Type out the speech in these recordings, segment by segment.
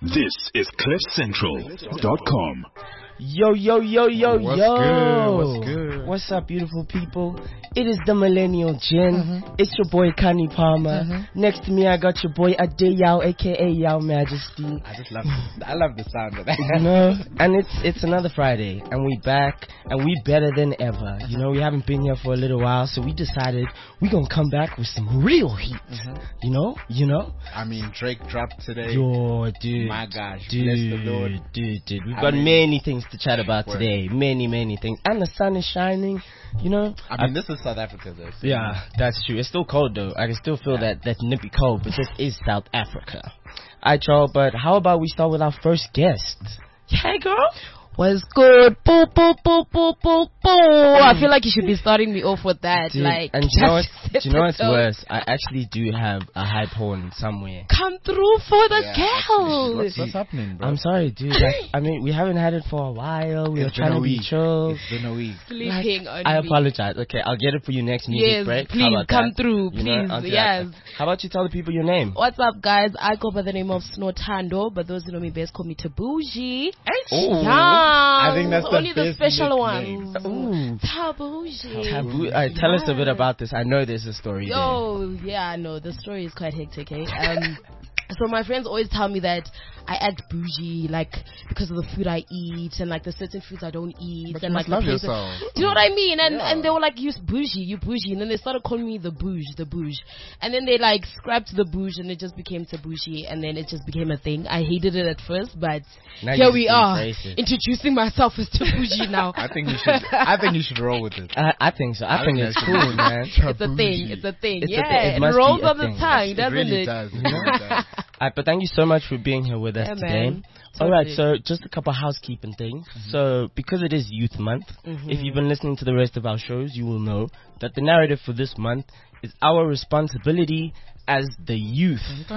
This is CliffCentral.com. Yo, yo, yo, yo, What's yo. good? What's good? What's up, beautiful people? It is the Millennial Gen. It's your boy, Kani Palmer. Next to me, I got your boy, Adeyao, a.k.a. Yao Majesty. I love the sound of that. You know, and it's another Friday, and we back, and we better than ever. You know, we haven't been here for a little while, so we decided we gonna come back with some real heat. You know? I mean, Drake dropped today. Yo, dude. My gosh, dude, bless the Lord. Dude. We've got many things to chat about today. Many things. And the sun is shining, you know. I mean, this is South Africa, though. So yeah, that's true. It's still cold, though. I can still feel that nippy cold, but this is South Africa. Alright, y'all, but how about we start with our first guest? Hey, girl. What's good? Boo, boo, boo, boo, boo, boo. I feel like you should be starting me off with that. Dude, like, and do you know what's worse? I actually do have a high porn somewhere. Come through for the girl. What's happening, bro? I'm sorry, dude. I mean, we haven't had it for a while. We were trying to be chill. It's been a week. Sleeping on I me. apologize. Okay, I'll get it for you next music Yes, break. please, come through. You know, Please, I'll do yes. that. How about you tell the people your name? What's up, guys? I go by the name of Snotando, but those who know me best call me Tabuji. Oh, Yeah. I think that's the only the best special nickname. ones. Ooh. Tabuji. Taboo. Tell us a bit about this. I know there's a story there. Yo, yeah, I know. The story is quite hectic, eh? So my friends always tell me that I act bougie, like, because of the food I eat and, like, the certain foods I don't eat. But and you like must love the places. yourself. Do you know what I mean? And Yeah. and they were like, you bougie. And then they started calling me the bouge. And then they, like, scrapped the bouge and it just became Tabushi. And then it just became a thing. I hated it at first, but Now here you we just are, embrace it. introducing myself as Tabushi now. I think you should roll with it. I think so. I think it's that's cool, man. It's a thing. It's a thing. It's a yeah, thing. It must rolls be a on the thing. tongue, It doesn't really it? does. It really does. But thank you so much for being here with us Yeah, today. man. All right, Totally. so just a couple housekeeping things. So because it is Youth Month, if you've been listening to the rest of our shows, you will know that the narrative for this month is our responsibility as the youth,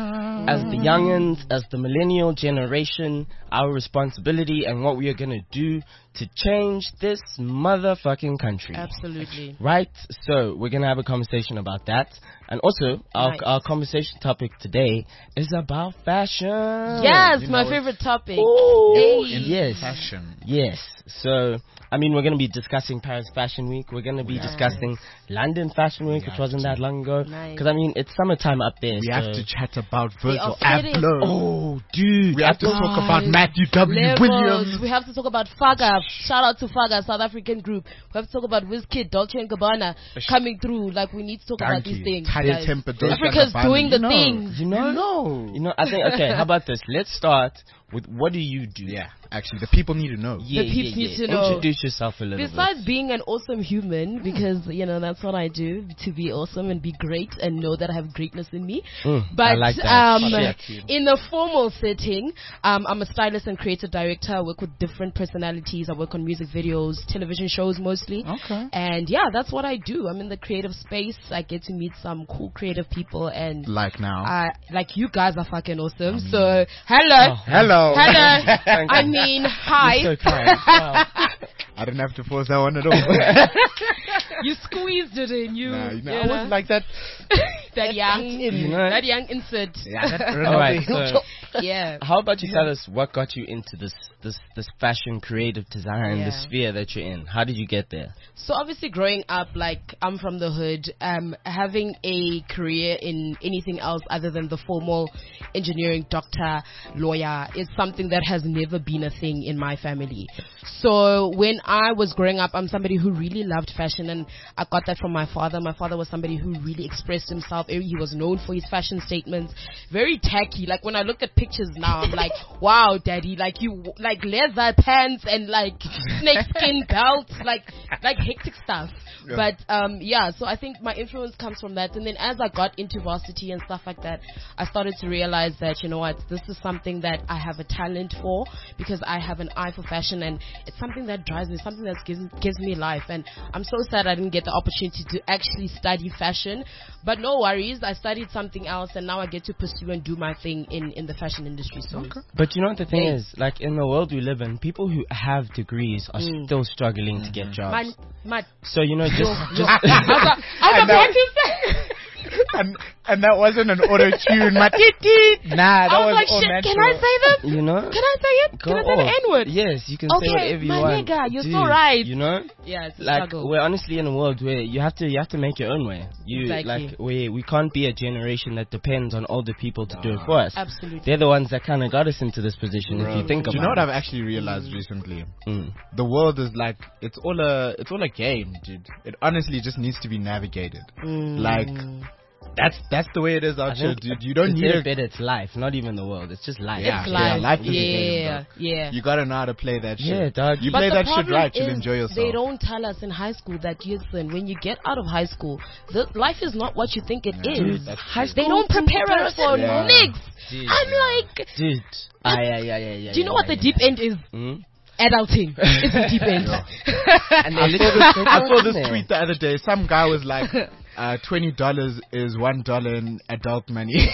as the youngins, as the millennial generation, our responsibility and what we are going to do to change this motherfucking country. Absolutely. Right? So we're going to have a conversation about that. And also, Nice. our conversation topic today is about fashion. Yes, You my know, favorite topic. Oh, Hey. yes. Fashion. Yes. So, I mean, we're going to be discussing Paris Fashion Week. We're going to be discussing London Fashion Week, which wasn't that long ago. Nice. Because, I mean, it's summertime up there. We so. have to chat about Virgil are fitting. Abloh. Oh, dude. We have to talk about Matthew W. Levels. Williams. We have to talk about Faga. Shout out to Faga, South African group. We have to talk about Wizkid, Dolce and Gabbana coming through. Like, we need to talk about these things. Tighter guys. temper. Africa's doing the things. You know, I think, okay, how about this? Let's start with what do you do? Yeah, actually, the people need to know. Yeah, The peeps need to know. Introduce yourself a little Besides being an awesome human, because, you know, that's what I do, to be awesome and be great and know that I have greatness in me. I But like that. in a formal setting, I'm a stylist and creative director. I work with different personalities. I work on music videos, television shows mostly. Okay. And yeah, that's what I do. I'm in the creative space. I get to meet some cool creative people, and Like now. like you guys are fucking awesome. So hello. Hello. Hello. Thank I you. mean, hi. You're so kind. Wow. I didn't have to force that one at all. You squeezed it in. Nah, You I wasn't like that. that young, You know? that young insert. Yeah, All right, so Yeah. how about you tell us what got you into this fashion, creative design, the Yeah. sphere that you're in? How did you get there? So obviously growing up, like, I'm from the hood, having a career in anything else other than the formal engineering, doctor, lawyer is something that has never been a thing in my family. So when I was growing up, I'm somebody who really loved fashion, and I got that from my father. My father was somebody who really expressed himself. He was known for his fashion statements. Very tacky. Like, when I look at pictures now, I'm like, wow, daddy, like, you, like, leather pants and, like, snakeskin belts, like hectic stuff. Yeah. But yeah, so I think my influence comes from that. And then as I got into varsity and stuff like that, I started to realize that, you know what, this is something that I have a talent for, because I have an eye for fashion, and it's something that drives me, something that gives me life. And I'm so sad I didn't get the opportunity to actually study fashion, but no worries, I studied something else, and now I get to pursue and do my thing in the fashion industry. So But you know what the thing Hey. is? Like, in the world we live in, people who have degrees are still struggling to get jobs. man, So, you know, just I was about to say. and that wasn't an auto tune. Nah, that I was was like, all shit, natural. can I say this? You know? Can I say it? Go Can I say the off. N-word? Yes, you can Okay, say whatever you my want. nigga, you're so Dude, right. You know? Yeah, it's a Like struggle. we're honestly in a world where you have to make your own way. Exactly. Like we can't be a generation that depends on older people to do it for us. Absolutely. They're the ones that kind of got us into this position. If you think Do about you know what it. I've actually realized recently? Mm. The world is like it's all a game, dude. It honestly just needs to be navigated. Like that's the way it is out here, dude. You don't need a a bit. It's life, not even the world. It's just life. Yeah. It's life. life is a game, Yeah, yeah. You gotta know how to play that shit. Yeah, dog. You But play the that shit problem right, you'll is enjoy yourself. They don't tell us in high school that, listen, when you get out of high school, life is not what you think it is. That's High true. school They don't prepare us for Yeah. niggas. Dude. I'm like, Dude. Yeah. do you know what the deep end is? Mm? Adulting. It's the deep end. And they I saw this tweet the other day. Some guy was like, $20 is $1 in adult money.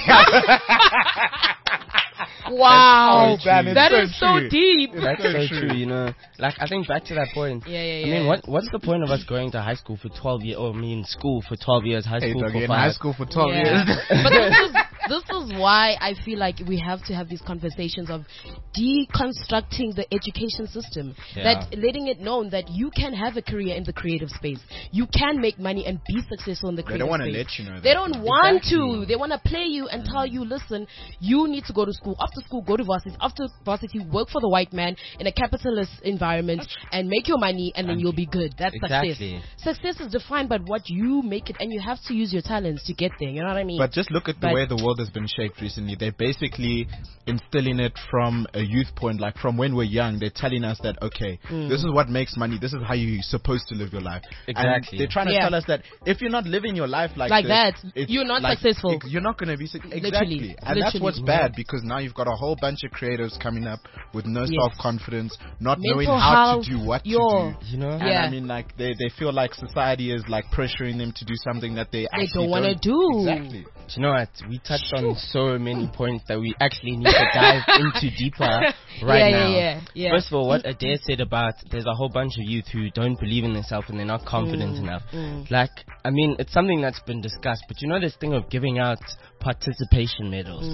Wow. Oh, man, it's That so is so true. deep. That's so true, you know. Like, I think back to that point. Yeah. I mean, what's the point of us going to high school for 12 years, or school for 12 years, high Hey, school dog, for you're in 5? high school for 12 Yeah. years. But this is why I feel like we have to have these conversations of deconstructing the education system. Yeah. That letting it known that you can have a career in the creative space. You can make money and be successful in the They creative don't want to space. let you know that. They don't want Exactly. to. They want to play you and tell you, listen, you need to go to school. After school, go to varsity. After varsity, work for the white man in a capitalist environment and make your money, and then you'll be good. That's Exactly. success. Success is defined by what you make it, and you have to use your talents to get there. You know what I mean? But just look at the But- way the world has been shaped recently. They're basically instilling it from a youth point, like from when we're young. They're telling us that, okay, this is what makes money. This is how you're supposed to live your life. Exactly. And they're trying to Yeah. tell us that if you're not living your life like this, that, it's you're not like, successful. You're not going to be exactly. Literally. And that's what's Literally. bad, because now you've got a whole bunch of creatives coming up with no Yes. self-confidence, not Mental knowing how health, to do what to your- do. You know? And Yeah. I mean, like they feel like society is like pressuring them to do something that they actually don't wanna do. Exactly. Do you know what? We touched on so many points that we actually need to dive into deeper right now. Yeah. First of all, what Adair said about there's a whole bunch of youth who don't believe in themselves and they're not confident enough. Like, I mean, it's something that's been discussed, but you know this thing of giving out participation medals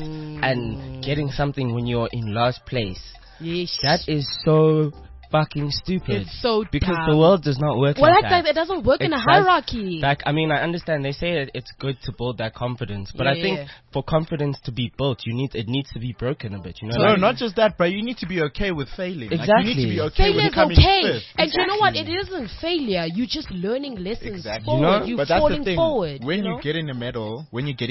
and getting something when you're in last place. Yes. That is so fucking stupid. It's so because dumb. the world does not work Well, like that's that. like, it doesn't work in a It does- hierarchy. Like, I mean, I understand they say that it's good to build that confidence, but Yeah, I think yeah. for confidence to be built, it needs to be broken a bit. You know, No, like- not just that, but you need to be okay with failing. Like, you Exactly. need to be okay Failure with is coming okay. fifth. And you know what? It isn't failure. You're just learning lessons Exactly. forward. You know, You're But that's the falling thing. forward. When you you're know? getting a medal,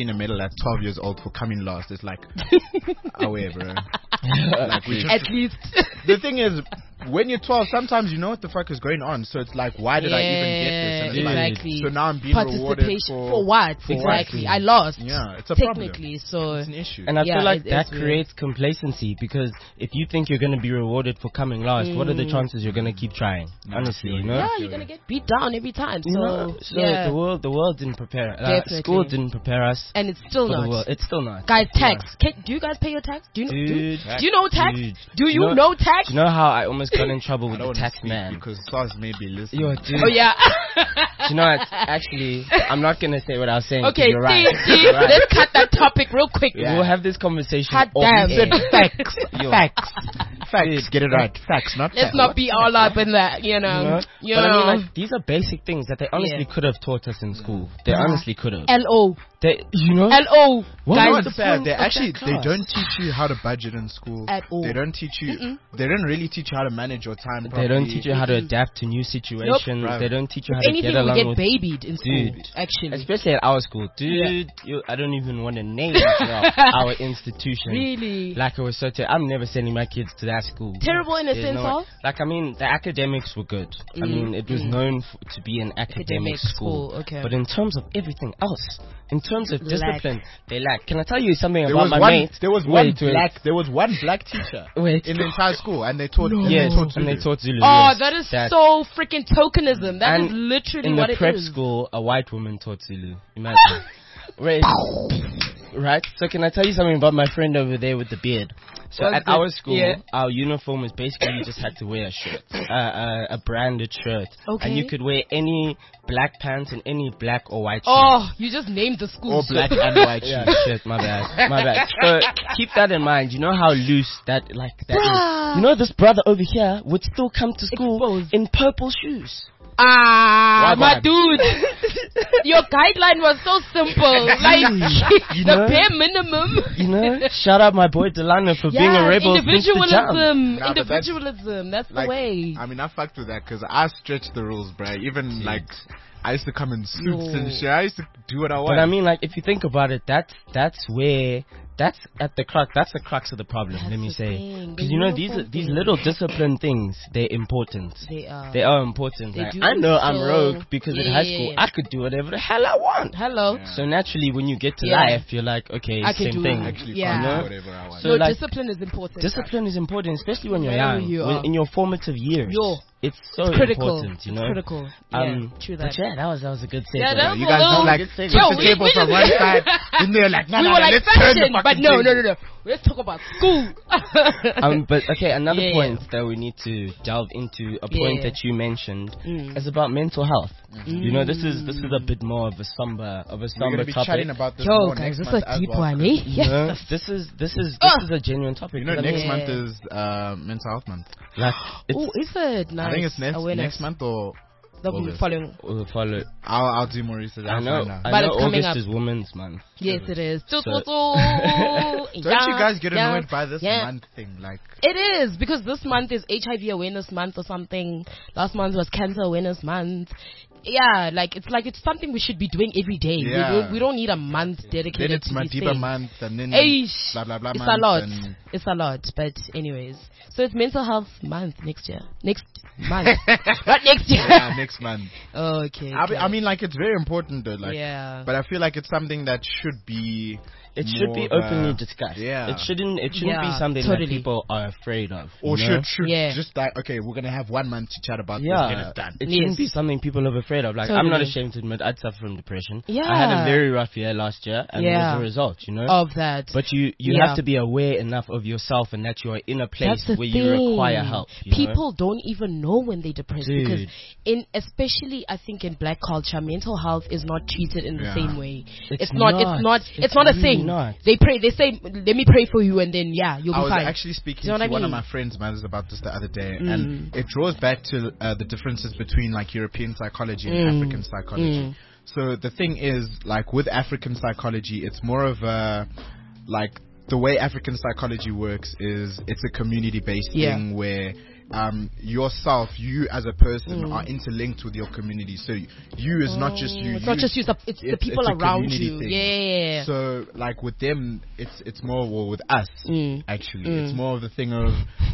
at 12 years old for coming last, it's like, away, bro. Like, we just, At least. the thing is, when you're 12, sometimes you know what the fuck is going on. So it's like, why did I even get this? And it's like, exactly. so now I'm being rewarded Participation for what? for Exactly. what? I lost. Yeah, it's a problem. Technically, so It's an issue. And I Yeah, feel like it that is weird. creates complacency, because if you think you're going to be rewarded for coming last, what are the chances you're going to keep trying? Honestly, you know? yeah, you're gonna get beat down every time. You know? So, So yeah. the world didn't prepare. Definitely. School didn't prepare us And it's still for the not. world. It's still not. Guys, tax. Do you guys pay your tax? Do you know? Dude, do you know tax? dude. Do you know tax? Do you know how I almost got in trouble I with don't the want to tax speak man? because SARS may be listening. Yo, dude. Oh yeah. Do you know what? Actually, I'm not gonna say what I was saying. 'cause Okay, you're right. see, You're right. let's cut that topic real quick. We'll have this conversation. Hot off damn. air. Facts. Yo. Facts. Facts. Dude. Get it right. Facts, not Let's facts. not be all up in that, you You know. know? You But know. I mean, like, these are basic things that they honestly Yeah. could have taught us in school. They honestly could have. LO. You know? LO. What You know Guys, what's the sad? point They of actually that they class? don't teach you how to budget in school At all. They don't teach you. They don't really teach you how to manage your time. They don't properly. teach you how to adapt to new situations. Nope. They don't teach you how if to anything, get along we get with. babied in school, Dude. actually. Especially at our school, dude. I don't even want to name our institution. Really? Like, it was such a. I'm never sending my kids to that school. Terrible in a There's sense no- of? Like, I mean, the academics were good. I mean, it was known to be an academic school. Okay. But in terms of everything else, in terms of Lack. discipline, they lack. Can I tell you something There about was my one. mate? There was Wait, one black. There was one black teacher Wait. in the entire school, and they taught. Yes, they taught and they Zulu. taught Zulu. Oh, yes. that is That- so freaking tokenism. That is And literally in what the it prep is. school, a white woman taught Zulu. Imagine. Wait. Right? So can I tell you something about my friend over there with the beard? So What's at the- our school, yeah. our uniform is basically you just had to wear a shirt, a branded shirt, Okay. and you could wear any black pants and any black or white shirt. Oh, you just named the school. Or black and white Yeah, shoes. shit, my bad. So keep that in mind. You know how loose that is. Bruh. You know this brother over here would still come to school Exposed. in purple shoes. Ah, Why my bad? dude. Your guideline was so simple. Like, You the know? bare minimum. You know, shout out my boy Delano for being a rebel since the jump. individualism. Nah, but that's- Individualism. That's the Like, way. I mean, I fucked with that because I stretched the rules, bruh. Even like, I used to come in suits Yo. and shit. I used to do what I want. But I mean, like, if you think about it, that's at the crux. That's the crux of the problem. That's let me the say, thing, because the you know uniform these thing. little discipline things, they're important. They are. They are important. They Like, do I know I'm so- rogue because in high school yeah. I could do whatever the hell I want. Hello. Yeah. So naturally, when you get to Yeah. life, you're like, okay, I can same do thing. it. actually Yeah. can't You know? do whatever I want. So No, like- discipline is important. Discipline is important, especially when you're Wherever young, you are. in your formative years. Yo. It's so It's critical. important, you It's know. critical. Yeah, true that. But yeah, that was a good segue. Yeah, that was You a guys little- don't like Yo, push Yo, the we- table we from just- one side, then they're like, no, we no, were no, like let's turn the fashion, but fucking no. table. Let's talk about school. But okay, another Yeah, point that we need to delve into, a point Yeah. that you mentioned, Mm. is about mental health. You know, this is a bit more of a somber We're going to be topic. chatting about this Yo, more guys, next this is month a as deep well. one, eh? You Yes. know, this is a genuine topic. You know, 'cause I next mean, month is mental health month. like Oh, is it nice? I think it's next awareness. month or The August. following. we'll follow. I'll do more research. I I'll know. find out. I But know it's coming August up. is Women's Month. Yes, it is. So- Don't you guys get annoyed by this yeah. month thing? Like, It is, because this month is HIV Awareness Month or something. Last month was Cancer Awareness Month. Yeah, it's something we should be doing every day. Yeah. We don't need a month dedicated then it's to these Madiba things. month and then Eish, blah blah blah it's month. a lot. And It's a lot, but anyways. So it's Mental Health Month next year. Next month. Not next year. yeah, next month. Okay. I mean, like, it's very important though. Like, yeah. but I feel like it's something that should be. It should be more of a- openly discussed. Yeah. It shouldn't be Yeah, something totally. that people are afraid of. Or you know? should Yeah. just like, okay, we're gonna have 1 month to chat about this and Yeah, it's done. it shouldn't Yes. be something people are afraid of. Like, I'm not Totally. ashamed to admit I'd suffer from depression. Yeah. I had a very rough year last year, and Yeah. as a result, you know. Of that. But you Yeah. have to be aware enough of yourself and that you are in a place That's the where thing. you require help. You know? People don't even know when they're depressed, because Dude. especially I think in black culture, mental health is not treated in the Yeah. same way. It's It's not It's a really thing. not. They say, let me pray for you, and then you'll I be was fine. actually speaking Do you know to what I one of mean? my friends' mothers about this the other day, Mm. and it draws back to the differences between like European psychology and African psychology. So the thing is, like with African psychology, it's more of a like the way African psychology works is it's a community-based Yeah. thing where yourself, you as a person, are interlinked with your community. So you is not just you. It's not just you, it's the people it's a around community you. thing. Yeah. So like with them, it's more, well, with us actually, it's more of the thing of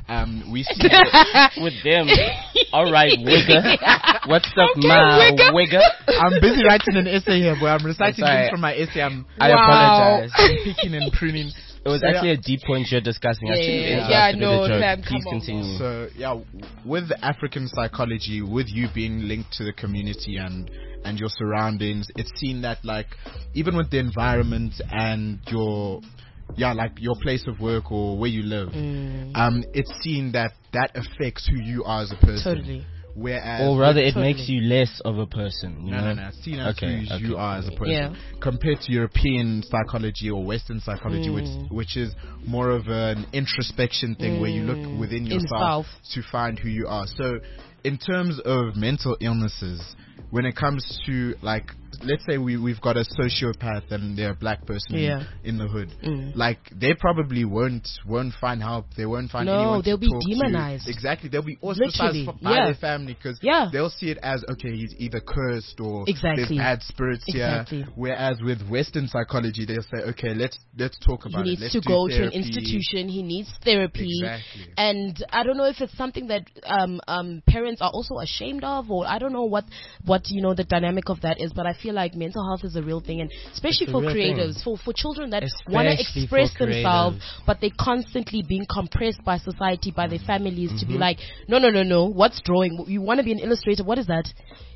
we see. With them. All right, wigger. What's up, Okay, my wigger. wigger? I'm busy writing an essay here, but I'm reciting sorry. things from my essay. I Wow. apologize. I'm picking and pruning. It was So, actually yeah. a deep point you're discussing. Yeah, Actually, yeah, interrupted yeah, with a no, joke. Sam, Please come on. continue. So yeah, with African psychology, with you being linked to the community and your surroundings, it's seen that like even with the environment and your place of work or where you live, it's seen that affects who you are as a person. Totally. Whereas, Or rather, it Totally. makes you less of a person. You know? no. Seen as Okay, who you are as a person, Yeah. compared to European psychology or Western psychology, which is more of an introspection thing where you look within yourself to find who you are. So, in terms of mental illnesses, when it comes to like, let's say we've got a sociopath and they're a black person in the hood, like they probably won't find help. They won't find anyone to they'll be talk to. demonized. Exactly, they'll be ostracized Literally, by yeah. their family because Yeah. they'll see it as, okay, he's either cursed or Exactly. there's bad spirits Exactly. here. Whereas with Western psychology, they'll say, okay, let's talk He about it. needs Let's to do go to an therapy. institution. He needs therapy. Exactly. And I don't know if it's something that parents are also ashamed of, or I don't know what the dynamic of that is. But I feel like mental health is a real thing, and especially It's a for real thing. creatives, for children that want to Especially express for themselves, creatives. but they're constantly being compressed by society, by their families, to Mm-hmm. be like, no, what's drawing? You want to be an illustrator? What is that?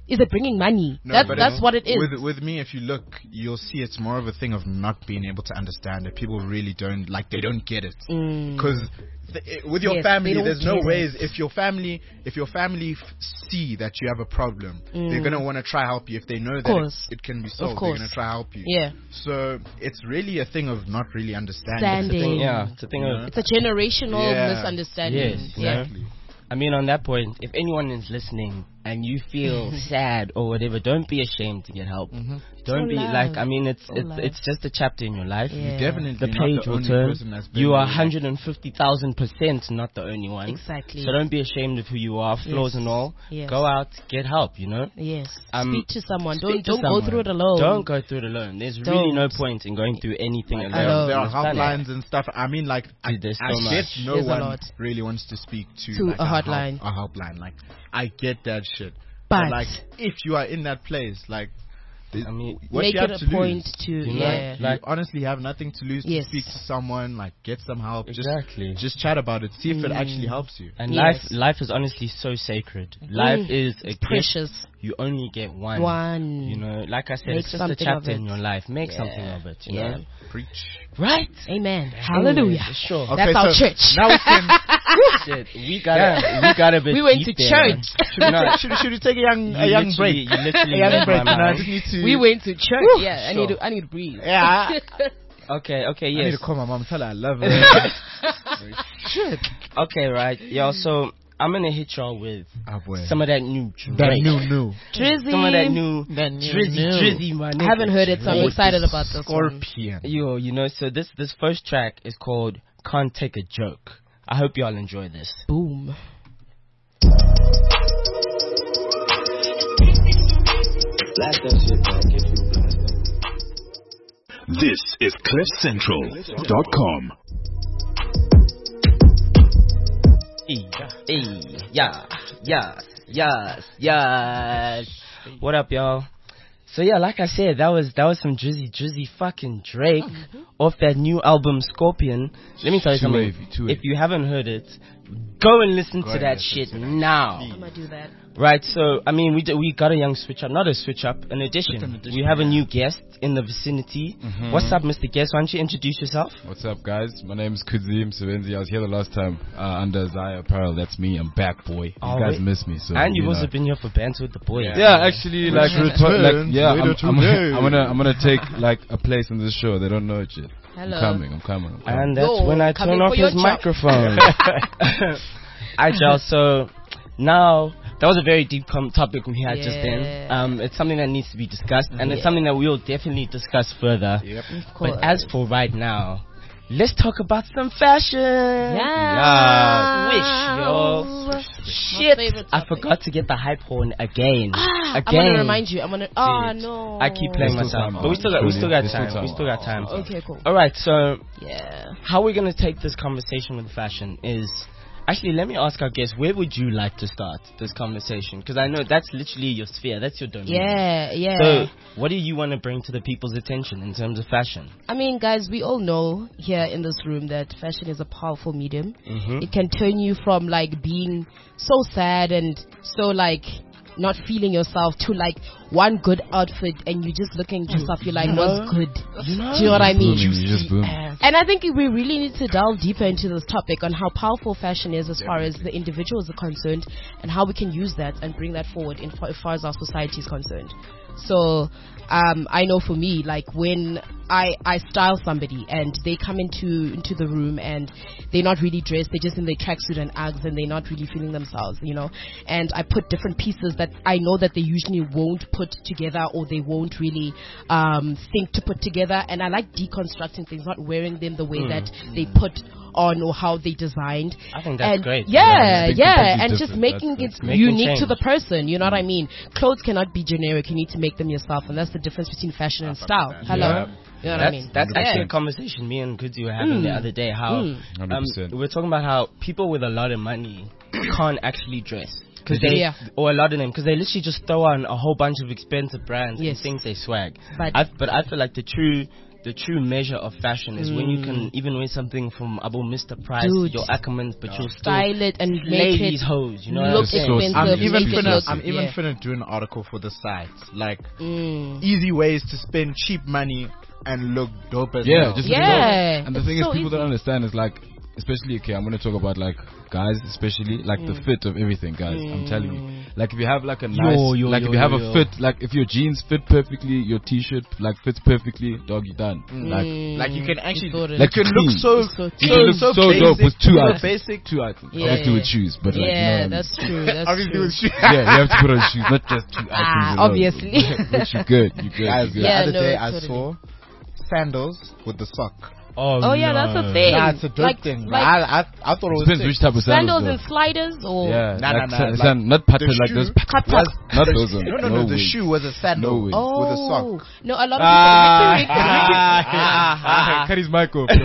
Is it bringing money? No, That's what it is. With me, if you look, you'll see it's more of a thing of not being able to understand it. People really don't get it. Because with your family, there's no ways. If your family see that you have a problem, they're gonna want to try help you. If they know that it can be solved, they're gonna try help you. Yeah. So it's really a thing of not really understanding. It's a generational misunderstanding. Yes, exactly. I mean, on that point, if anyone is listening and you feel sad or whatever, don't be ashamed to get help. Don't be like, I mean, it's just a chapter in your life. You definitely the page will turn. You are 150,000% not the only one. Exactly. So don't be ashamed of who you are, flaws and all. Go out, get help. Yes. Speak to someone. Don't go through it alone. Don't go through it alone. There's really no point in going through anything alone. There are helplines and stuff. I mean, like, I get no one really wants to speak to like a hotline. A helpline. Like, I get that shit. But like, if you are in that place, like, I mean, what make you have it to a point lose, to like, you honestly have nothing to lose to speak to someone, like, get some help. Just chat about it, see if it actually helps you. And life is honestly so sacred. Life is precious. You only get one. Like I said, it's just a chapter in your life. Make something of it. You know. Preach. Right. Amen. Hallelujah. Sure. Okay, that's our church. Now we can. Shit, we got a bit. We went to church. Should we take a young break? A young break. We went to church. Yeah, I need to breathe. Yeah. Okay, yes. I need to call my mom, tell her I love her. Shit. Okay, right. Yo, so I'm gonna hit y'all with some of that new Drake. That new. Drizzy. Some of that new Drizzy, man. I haven't heard it, so I'm excited about this Scorpion. Yo, so this first track is called Can't Take a Joke. I hope y'all enjoy this. Boom. Blast that shit back if you blast it. This is CliffCentral.com. Yes. What up, y'all? So yeah, like I said, that was some drizzy fucking Drake off that new album Scorpion. Let me tell you something. If you haven't heard it, go and listen to that shit now. I'm gonna do that. Right, so I mean, we got a young switch up, not a switch up, an addition. We have a new guest in the vicinity. What's up, Mr. Guest? Why don't you introduce yourself? What's up, guys? My name is Kudzim Sevenzi. I was here the last time under Zaya Apparel. That's me. I'm back, boy. You guys miss me, so. And you've also been here for Bands with the Boy. Yeah, actually, I'm gonna take like a place in this show. They don't know it yet. Hello. I'm coming. And that's when I turn off his microphone. Alright, y'all. So now, that was a very deep topic we had just then. It's something that needs to be discussed, and it's something that we'll definitely discuss further. Yep. But as for right now, let's talk about some fashion. Wish, yo. Shit, I forgot to get the hype horn again. I'm gonna remind you. No. I keep playing myself, but we still got time. We still got time. Okay, cool. All right, so how we're gonna take this conversation with fashion is. Actually, let me ask our guests, where would you like to start this conversation? Because I know that's literally your sphere. That's your domain. Yeah. So, what do you want to bring to the people's attention in terms of fashion? I mean, guys, we all know here in this room that fashion is a powerful medium. It can turn you from, like, being so sad and so, like, not feeling yourself to like one good outfit and you just looking at yourself, you're like, what's good? Do you know what I mean? And I think we really need to delve deeper into this topic on how powerful fashion is as far as the individuals are concerned and how we can use that and bring that forward as far as our society is concerned. So I know for me, like when I style somebody and they come into the room and they're not really dressed, they're just in their tracksuit and Uggs and they're not really feeling themselves, you know, and I put different pieces that I know that they usually won't put together or they won't really think to put together, and I like deconstructing things, not wearing them the way that they put on or how they designed. I think that's great. And just making it unique to the person, you know what I mean? Clothes cannot be generic, you need to make them yourself, and that's the difference between fashion and style. Hello? You know what I mean? That's actually a conversation me and Kudzi were having the other day, how we're talking about how people with a lot of money can't actually dress. Or a lot of them, because they literally just throw on a whole bunch of expensive brands and things they swag. But I feel like the true the true measure of fashion is when you can even wear something from Abu Mr. Price, Dude. your Ackermans, but you'll still Style it and slay make these it hoes. You know what look I'm saying? expensive. I'm even make it finna, look- I'm even yeah. finna do an article for the site, like easy ways to spend cheap money and look dope as Yeah, hell. just Yeah, And the it's thing is, so people easy. don't understand is like, especially okay, I'm gonna talk about like guys, especially like the fit of everything, guys. I'm telling you, like if you have like a nice, like if you have a fit, like if your jeans fit perfectly, your t-shirt like fits perfectly, dog, you done. Like you can actually, sorted. like you can look clean. so, So You can look so dope with two so items. basic. Two items. Yeah. You have to with shoes, but like, you know Yeah, what I mean? that's true. That's Obviously true. with shoes. Yeah, you have to put on shoes, not just two items. alone. Obviously. But you good, you good, Guys, you good. the Yeah, other no, day I totally. saw sandals with the sock. Oh yeah, that's a thing. Nah, it's a dope like, thing. Like I thought it was Depends sick. which type of sandals sandals. and sliders, or Yeah, Nah, like nah, sa- like san- not pattern the like those. shoe Not those ones. No, the way. shoe was a sandal No way. with a Oh sock. no, a lot of people. Cut his mic off.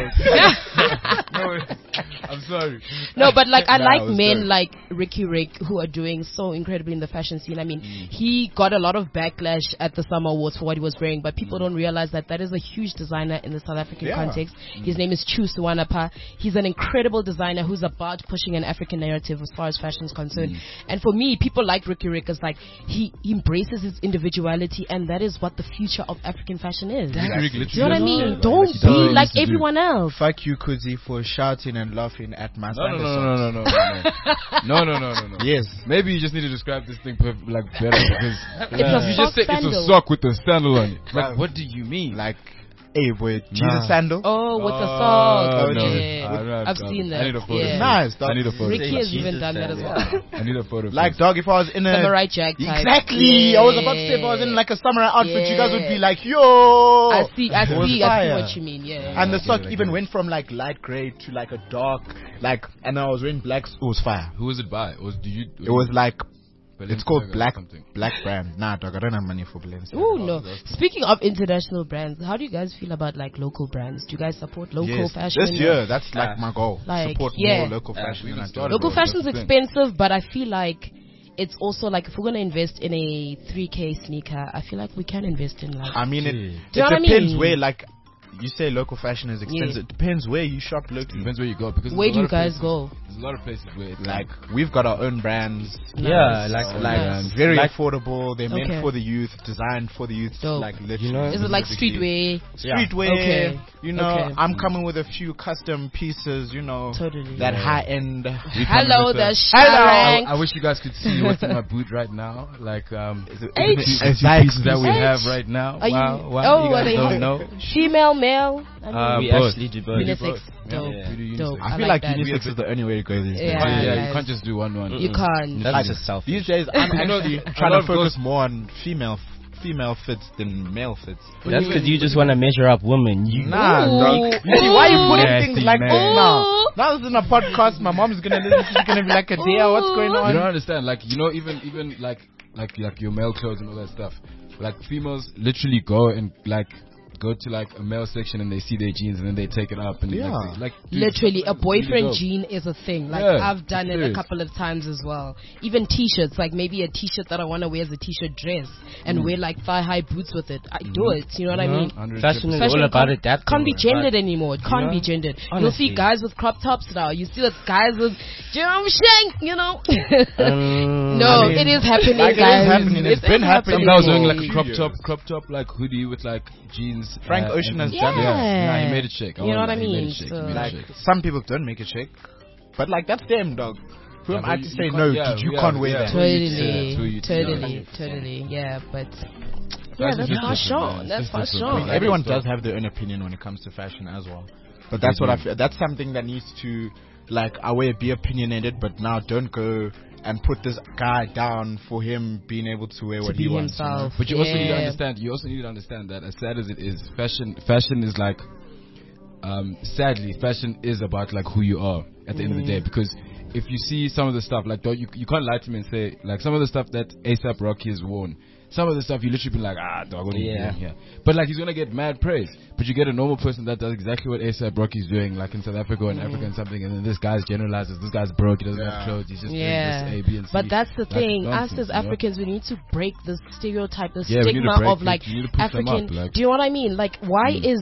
No, I'm sorry. No, but like I Nah, like it was men dope. like Ricky Rick who are doing so incredibly in the fashion scene. I mean, he got a lot of backlash at the Summer Awards for what he was wearing, but people don't realize that that is a huge designer in the South African Yeah. context. His name is Chu Suwanapa. He's an incredible designer who's about pushing an African narrative as far as fashion is concerned. And for me, people like Ricky Rick is like he embraces his individuality, and that is what the future of African fashion is. Rick Do literally you know what I does mean? that. Don't He does be what he like needs to do. everyone else. Fuck you, Kuzi, for shouting and laughing at my No, sandal socks. no. Yes. Maybe you just need to describe this thing like better because It's a you sock just said sandal. it's a sock with a sandal on it. Like, Wow. what do you mean? Like, hey, boy, Nah. Jesus sandal. Oh, with the Oh, sock. no. Yeah. I don't have I've to- seen I need that. a photo. Yeah. Nice, dog. I need a photo. Ricky has even Jesus done that as said, well. I need a photo. Like, dog, if I was in a Samurai Jack type. Exactly. Yeah. I was about to say if I was in like a samurai outfit, you guys would be like, yo. I see It was what fire. you mean. Yeah. And the I get sock it, I even get it. went from like light gray to like a dark, like, and I was wearing black. It was fire. Who was it by? It was like, Balenciaga it's called or black something. brand. Nah, dog, I don't have money for Balenciaga. Oh no! Speaking of international brands, how do you guys feel about like local brands? Do you guys support local Yes, fashion? this year, that's like my goal. Like, Support yeah. more local fashion. we than I even do. started Local Bro, fashion's that's the thing. expensive, but I feel like it's also like if we're gonna invest in a 3K sneaker, I feel like we can invest in like. I mean, it Do you know what I depends mean? where, like, you say local fashion is expensive. Yeah. It depends where you shop It locally. depends where you go because Where there's do a you lot of guys places- go? There's a lot of places where it's Like, we've got our own brands. Yeah, like Nice. Very Like- affordable. They're meant Okay. for the youth, designed for the youth. Dope. Like, literally. You know, Is it like streetwear? Streetwear, Okay. you know, Okay. I'm coming with a few custom pieces, you know, Totally. that high end. Hello, the I Sharang. wish you guys could see what's in my boot right now. Like Hey. the few pieces that we Hey. have right now. Are you- Wow, oh, you are guys they- don't know. Female, male. I we both. actually do both. We do Unisex. both. Dope. Yeah. We do Dope. unisex. I I feel like like that. unisex is the only way to go these days. Yeah. Yeah, guys. you can't just do one. You can't. That's just selfish. These days, I'm actually a trying lot to of focus girls- more on female fits than male fits. That's because you just want to measure up women. You Nah, Ooh. dog. You see, why you putting Nasty things like man. this now? Ooh. Now this is in a podcast. My mom's gonna listen. She's gonna be like, "Dear, what's going You on?" don't understand, like even like your male clothes and all that stuff. Like females literally go and go to like a male section and they see their jeans and then they take it up and Yeah. like dude, Literally, a it's really boyfriend dope. jean is a thing. Like, Yeah, I've done it a serious. couple of times as well. Even t-shirts, like maybe a t-shirt that I want to wear as a t-shirt dress and wear like thigh-high boots with it. I do it. You know what I mean? 100%. Fashion is Fashion all about can't- adapting. Can't be right? gendered anymore. It can't know, be gendered. You'll honestly. see guys with crop tops now. You see guys with jump shank, you know? No, I mean, it is happening, like, it is guys. happening. It's been happening. Some guy was wearing like for a crop years. top like hoodie with like jeans. Frank Ocean has and done it. Yeah, he made it shake. You know what I He made mean? it shake. So- He made it Like, shake. some people don't make it shake, but like that's them, dog. Who am Yeah, I but to you say can't- no? yeah, You yeah, can't wear yeah. that. Totally, Totally. totally. Yeah, but That's that's just different, fashion. man. That's It's just different. I fashion. mean, everyone does have their own opinion when it comes to fashion as well. But that's what I feel. That's something that needs to, like, I way be opinionated, but now don't go and put this guy down for him being able to wear what be he wants. you know? himself. But you also need to Yeah. understand. You also need to understand that as sad as it is, fashion is like, sadly, fashion is about like who you are at the end of the day. Because if you see some of the stuff, like you can't lie to me and say like some of the stuff that ASAP Rocky has worn. some of the stuff you literally be like, dog, what are you doing here? But like he's gonna get mad praise. But you get a normal person that does exactly what A$AP Rocky's doing, like in South Africa and Africa and something, and then this guy's generalizes, this guy's broke, he doesn't have clothes, he's just doing this A, B, and C. But that's the thing. Us as Africans, we need to break the stereotype, the stigma of like African. Do you know what I mean? Like, why is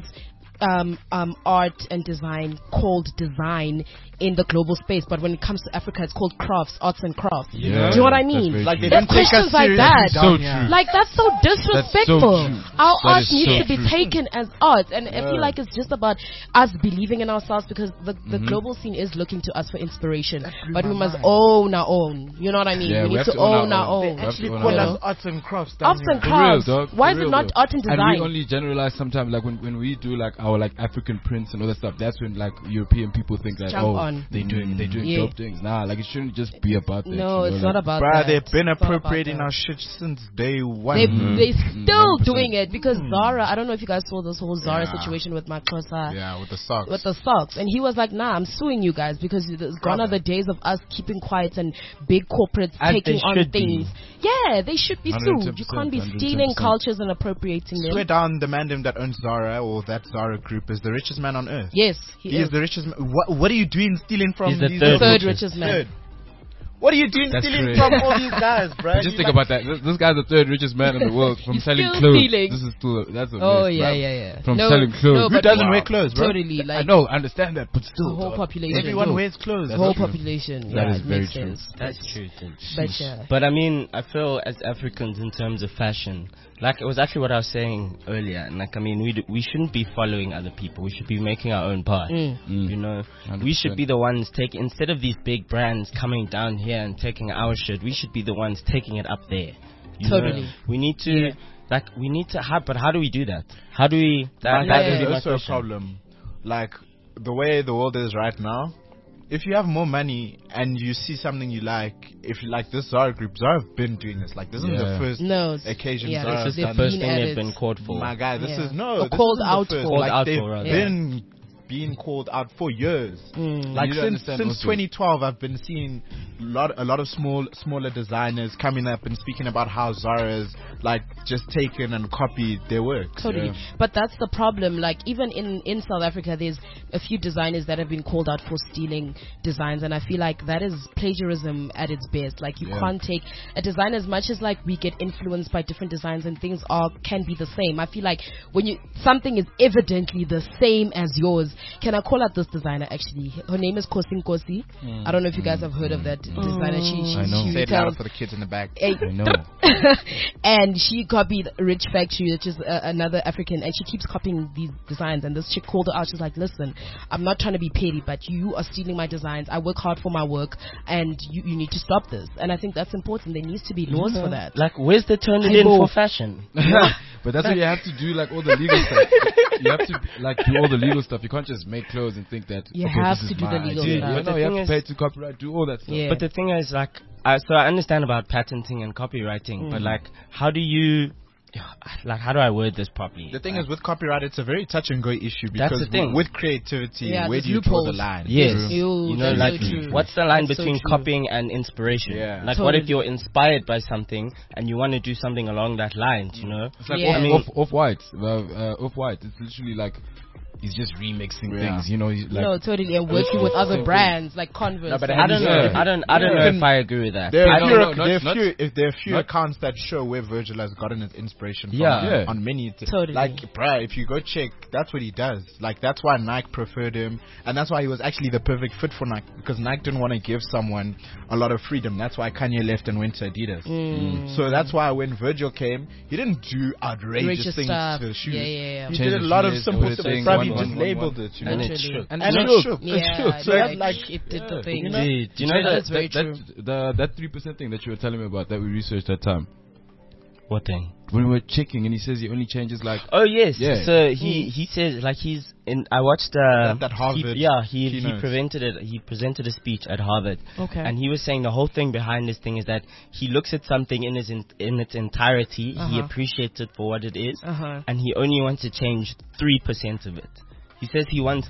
art and design called design in the global space, but when it comes to Africa, it's called crafts, arts and crafts. Do you know what I mean? Like they don't take us like that. So true. Like that's so disrespectful. Our art needs to be taken as art, and I feel like it's just about us believing in ourselves, because the global scene is looking to us for inspiration, but we must own our own. You know what I mean? Yeah, we need to own our own. They actually call us arts and crafts. Arts and crafts. Why is it not art and design? And we only generalize sometimes, like when we do like our like African prints and all that stuff. That's when like European people think like, they're doing dope things. Nah, like it shouldn't just be about that. No, it's not about that. Bruh, they've been appropriating our shit since day one. They're still doing it, because Zara, I don't know if you guys saw this whole Zara situation with Makosa. Yeah, with the socks. With the socks. And he was like, nah, I'm suing you guys, because gone are the days of us keeping quiet and big corporates taking on things. Yeah, they should be sued. You can't be stealing cultures and appropriating them. Swear down, the man that owns Zara, or that Zara group, is the richest man on earth. Yes, he is the richest man. What are you doing stealing from these third richest man. What are you doing stealing from all these guys, bro? Just think about that. This guy's the third richest man in the world from selling clothes. This is still, that's a yeah. From selling clothes. Who doesn't wear clothes, bro? Totally, like, I know, understand that, but still. The whole population. Everyone wears clothes. The whole population. That is very makes true. sense. That's true. But I mean, I feel as Africans in terms of fashion, like it was actually what I was saying earlier, and like I mean, we shouldn't be following other people. We should be making our own path. You know, 100%. we should be the ones taking, instead of these big brands coming down here and taking our shit, we should be the ones taking it up there. Totally. We need to, but how do we do that? How do we? That is also a problem. Like the way the world is right now. If you have more money and you see something you like, if you like this Zara group, Zara have been doing this. Like this isn't the first occasion Zara this is has the first thing they've been called for. My guy, this is called out for. Like they've been being called out for years. Like since 2012, I've been seeing a lot of smaller designers coming up and speaking about how Zara's like just taken and copied their work. Totally. But that's the problem. Like even in South Africa, there's a few designers that have been called out for stealing designs, and I feel like that is plagiarism at its best. Like you can't take a design, as much as like we get influenced by different designs and things can be the same. I feel like when something is evidently the same as yours. Can I call out this designer actually? Her name is Kosi Nkosi. I don't know if you guys have heard of that designer. She say it louder for the kids in the back. I know. And she copied Rich Factory, which is another African, and she keeps copying these designs. And this chick called her out. She's like, listen, I'm not trying to be petty, but you are stealing my designs. I work hard for my work, and you need to stop this. And I think that's important. There needs to be laws for that. Like, where's the turn it in for fashion? But that's why you have to do like all the legal stuff. You have to like do all the legal stuff. You can't just make clothes and think that you have to do the legal stuff. No, you have to pay to copyright, do all that stuff. But the thing is, like, so I understand about patenting and copywriting, but like, how do I word this properly? The thing is, with copyright, it's a very touch and go issue, because with creativity, where do you draw the line? Yes. You know, like, what's the line between copying and inspiration? Yeah. Like, what if you're inspired by something and you want to do something along that line, you know? It's like Off-White. Off-White. It's literally like, he's just remixing things, you know. Like totally, and working with other brands like Converse. No, but I don't know. I don't know if I agree with that. There are a few accounts that show where Virgil has gotten his inspiration from on many things. Totally. Like, bruh, if you go check, that's what he does. Like, that's why Nike preferred him, and that's why he was actually the perfect fit for Nike, because Nike didn't want to give someone a lot of freedom. That's why Kanye left and went to Adidas. So that's why when Virgil came, he didn't do outrageous things to the shoes. He did a lot of simple stuff. He just labeled it, you know. And it shook. And it shook. So that's like it did the thing. You know? Do you know that's very true. That 3% thing that you were telling me about that we researched that time? What thing? When we were checking, and he says he only changes like. Oh yes. Yeah. So he says like he's in. I watched that Harvard. He presented it. He presented a speech at Harvard. Okay. And he was saying the whole thing behind this thing is that he looks at something in its entirety. He appreciates it for what it is, and he only wants to change 3% of it. He says he wants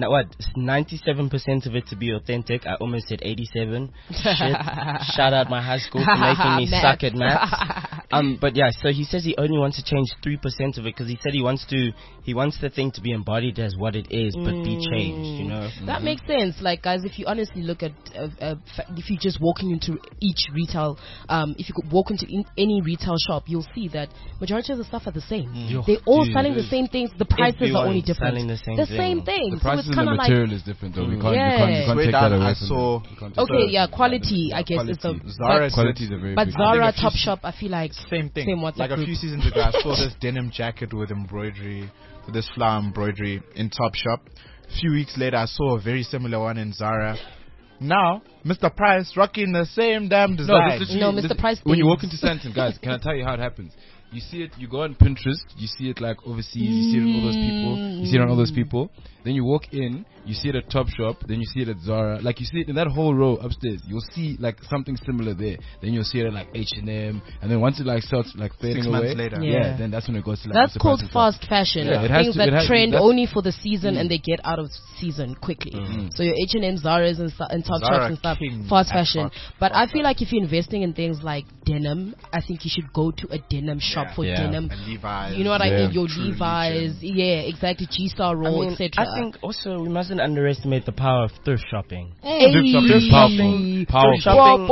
97% of it to be authentic. I almost said 87. Shit. Shout out my high school for making me suck at maths. But yeah, so he says he only wants to change 3% of it because he said he wants the thing to be embodied as what it is, but be changed. You know, that makes sense. Like, guys, if you honestly look at, if you're just walking into each retail, if you could walk into any retail shop, you'll see that majority of the stuff are the same. They're all selling the same things. The prices are only different. Selling the same thing. The prices so it's and the like material is different, though. You can't take that away from them. Okay, yeah, quality. I guess is the Zara. Quality is a very but big Zara, Topshop, I feel like same thing. Same like a few seasons ago, I saw this denim jacket with embroidery, with this flower embroidery in Topshop. A few weeks later, I saw a very similar one in Zara. Now, Mr. Price rocking the same damn design. No, Mr. Price. When you walk into Santon, guys, can I tell you how it happens? You see it, you go on Pinterest, you see it like overseas, you see it on all those people, you see it on all those people. Then you walk in, you see it at Topshop, then you see it at Zara. Like, you see it in that whole row upstairs. You'll see like something similar there. Then you'll see it at like H&M, and then once it like starts like fading 6 away, months later. yeah, then that's when it goes to like. That's called fast fashion. Yeah, Things that trend only for the season and they get out of season quickly. So your H&M, Zara's and Topshops and stuff, fast fashion. But I feel like if you're investing in things like denim, I think you should go to a denim shop for denim. And Levi's. You know what I mean? Your Levi's, exactly. G-Star Raw, etc. I think also we mustn't underestimate the power of thrift shopping. Thrift shopping, Thrift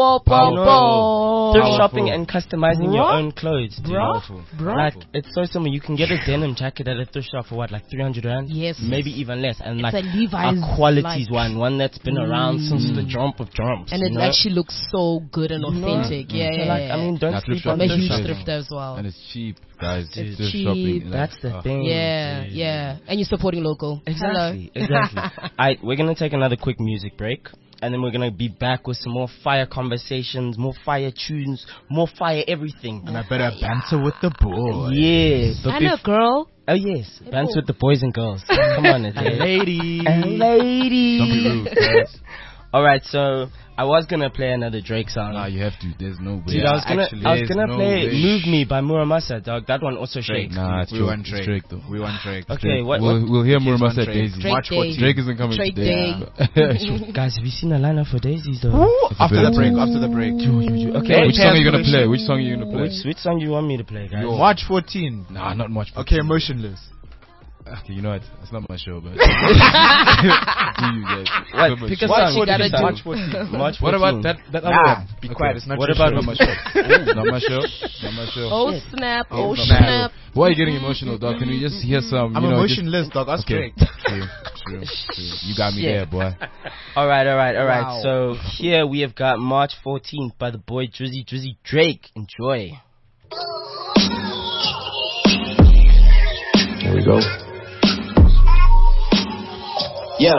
shopping and customizing your own clothes. Like, it's so simple. You can get a denim jacket at a thrift shop for what, like 300 rand? Yes. Maybe even less. And it's like a Levi's qualities one that's been around since the jump of jumps. And it actually looks so good and authentic. I mean, don't sleep on I'm a huge thrift thrifter as well. And it's cheap, guys. It's thrift cheap. shopping. That's the thing. Yeah. And you're supporting local. Exactly. Alright, we're gonna take another quick music break, and then we're gonna be back with some more fire conversations, more fire tunes, more fire everything. And I better banter with the boys. Yes. And a girl. Oh yes, banter with the boys and girls. Come on, it's ladies. And ladies. Don't be rude, guys. Alright, so I was gonna play another Drake song. Nah, you have to. There's no way. Dude, I was gonna play Move Me by Muramasa, dog. That one also shakes. Nah, it's we want Drake. Drake though. We want Drake. Okay, what? We'll hear Muramasa at Daisy. Drake isn't coming Drake today. Guys, have you seen the lineup for Daisies though? After the break. Okay, which song are you gonna play? Which song are you gonna play? Which song do you want me to play, guys? March 14. Nah, not much. Okay, Emotionless. Okay, you know what? It's not my show, but do you guys? What? Pick a song. March 14. March 14. What about that other one? Be quiet. It's not what your about show. Not my show. Not my show. Not my show. Oh snap! Oh, Oh snap! Why are you getting emotional, dog? Can we just hear some? I'm emotionless, dog. That's okay. Drake. True. You got me there, boy. All right. Wow. So here we have got March 14th by the boy Drizzy Drake. Enjoy. Here we go. Yeah.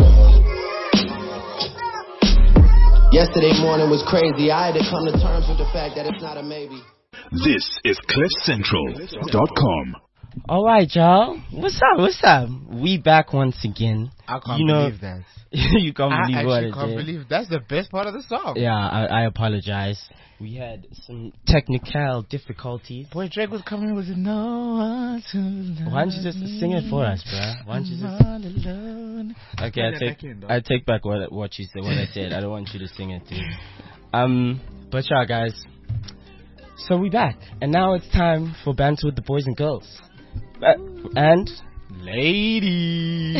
Yesterday morning was crazy. I had to come to terms with the fact that it's not a maybe. This is CliffCentral.com. All right, y'all. What's up? We back once again. I can't believe that. You can't believe I what actually it can't is. believe that's the best part of the song. Yeah, I apologize. We had some technical difficulties. Boy, Drake was coming with no one to love. Why don't you just sing it for us, bruh? Why don't you just... Okay, I take back what you said. What I said. I don't want you to sing it, dude. But yeah, guys. So we back, and now it's time for banter with the boys and girls, and ladies.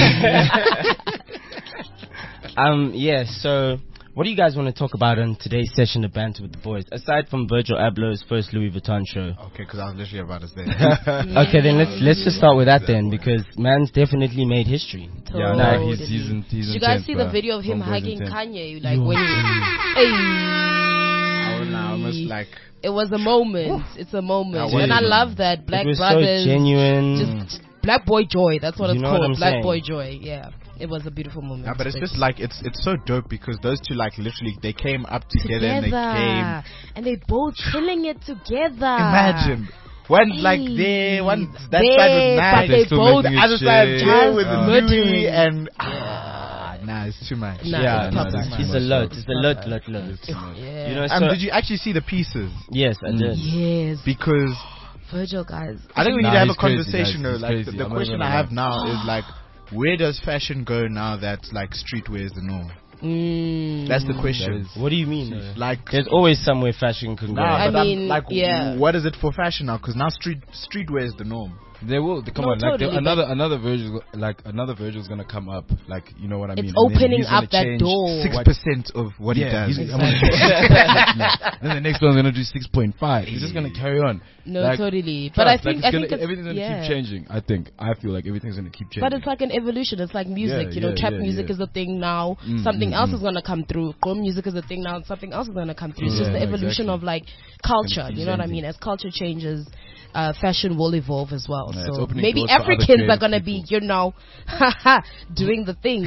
Yeah. So, what do you guys want to talk about on today's session of banter with the boys, aside from Virgil Abloh's first Louis Vuitton show? Okay, because I was literally about to say. Okay, then let's just start with that then, because man's definitely made history. Yeah, no, he's Did you intense, guys see the bruh. video of him Homeboy's hugging intense. Kanye? Like when I almost like. it was a moment. It's a moment, was and I a love that Black It was Brothers. so genuine. Just Black Boy Joy. That's what You it's know what called. I'm Black saying? Boy Joy. Yeah, it was a beautiful moment. Yeah, but it's just like it's so dope because those two like literally they came up together and they came. and they both killing it together. Imagine. One's like there, one's that There, side was but nice. they still both making it Other side shake. there with Just Louis murdering. and nah, it's too much. Nah, Yeah, it's no, top that's notch. it's a lot. It's a lot. Yeah. You know, so, Did you actually see the pieces? yes, I did. Yes, Because Virgil, guys. I think we need Nah, to have he's a conversation crazy, though. guys. Like He's the crazy. question I'm I not have gonna now is like, where does fashion go now that's like streetwear is the norm? That's the question. What do you mean? Like, there's always somewhere fashion can go. I mean, like, yeah. what is it for fashion now? Because now streetwear is the norm. They will come on. Totally, like another Virgil's gonna come up. Like, you know what I mean? It's opening up that door. 6% of what he does. And then the next one's gonna do 6.5. He's just gonna carry on. No, like, totally. But I think everything's gonna keep changing. I feel like everything's gonna keep changing. But it's like an evolution. It's like music. Trap music is a thing now. Something else is gonna come through. Gqom music is a thing now. Something else is gonna come through. It's just the evolution of like culture. You know what I mean? As culture changes, fashion will evolve as well. Yeah, so maybe Africans are gonna be, doing the things.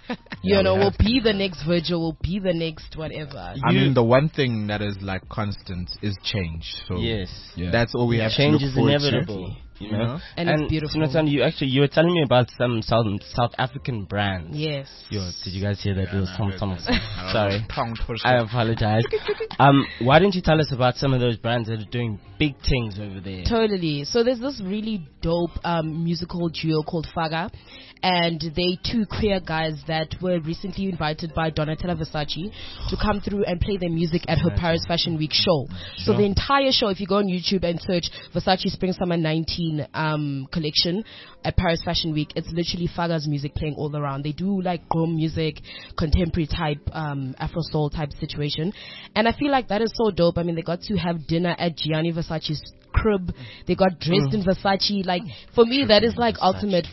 Will be the next Virgil, will be the next whatever. I mean, the one thing that is like constant is change. So that's all we have to look change is forward inevitable. to. You know? And it's beautiful. You were telling me about some South African brands. Yes. Did you guys hear that? There was some sorry. I apologize. Why didn't you tell us about some of those brands that are doing big things over there? Totally. So there's this really dope musical duo called Faga, and they two queer guys that were recently invited by Donatella Versace to come through and play their music at her Paris Fashion Week show. So the entire show, if you go on YouTube and search Versace Spring Summer 19 collection at Paris Fashion Week, it's literally Faga's music playing all around. They do like Gqom music, contemporary type, Afro soul type situation, and I feel like that is so dope. I mean, they got to have dinner at Gianni Versace's crib. They got dressed in Versace. Like, for me, that is like ultimate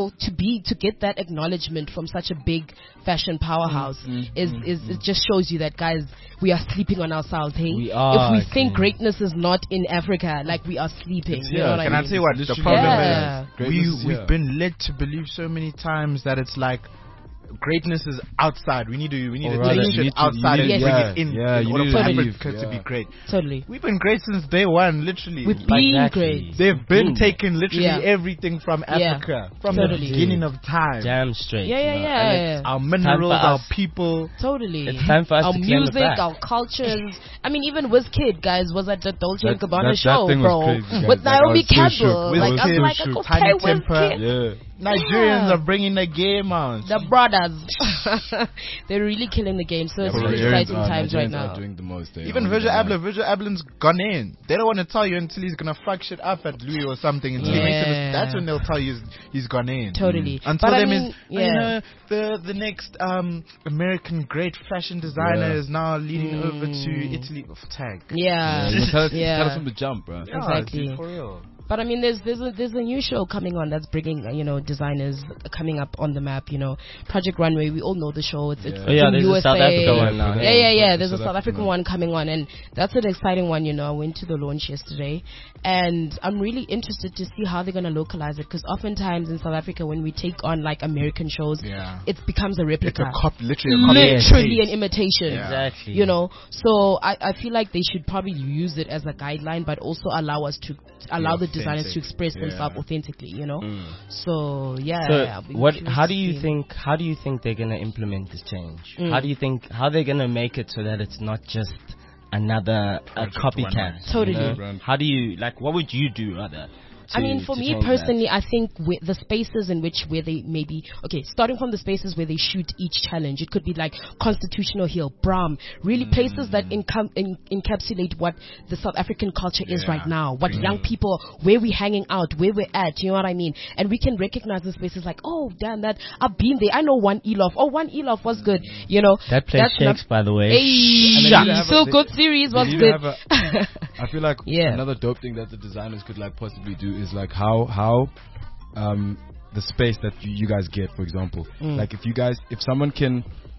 to get that acknowledgement from such a big fashion powerhouse. It just shows you that, guys, we are sleeping on ourselves. Hey, if we think greatness is not in Africa, like, we are sleeping. You know what I mean? Can I tell you what the problem is? We've been led to believe so many times that it's like greatness is outside. We need to take shit outside and bring it in in order for Africa to be great. Totally. We've been great since day one, literally. We've been great. They've been taking literally everything from Africa from the beginning of time. Damn straight. Yeah. Our minerals, our people. Totally. It's time for us our to music, claim it back. our cultures. I mean, even WizKid, guys, was at the Dolce & Gabbana that show, thing bro. was crazy, With guys. Naomi I was so Campbell. shook. Like, I was like, okay, WizKid. Nigerians are bringing the game out. The brothers. They're really killing the game. So it's really exciting times right now. Are doing the most, even Virgil Abloh's gone in. They don't want to tell you until he's gonna fuck shit up at Louis or something. Until he makes it, that's when they'll tell you he's gone in. Totally. Until then, the next American great fashion designer is now leading over to Italy. Tag. Tell us from the jump, bro. Exactly. For real. But I mean, there's a new show coming on that's bringing designers coming up on the map. Project Runway. We all know the show. It's there's USA. a South Africa one now. There's a South African one coming on, and that's an exciting one. I went to the launch yesterday, and I'm really interested to see how they're gonna localize it, because oftentimes in South Africa, when we take on like American shows, it becomes a replica. It's literally an imitation. Exactly. So I feel like they should probably use it as a guideline, but also allow us to the designers to express themselves authentically. So how do you think they're gonna implement this change? How they're gonna make it so that it's not just another copycat? Totally. How do you what would you do rather? I mean, for me personally, I think the spaces in where they maybe, starting from the spaces where they shoot each challenge, it could be like Constitutional Hill, Bram, really places that encapsulate what the South African culture is right now, what young people, where we're hanging out, where we're at, you know what I mean? And we can recognize the spaces like, oh, damn, that I've been there. I know One Elof. Oh, One Elof was good. That place shakes, by the way. So good series was good. I feel like another dope thing that the designers could possibly do is how the space that you guys get, for example, if someone can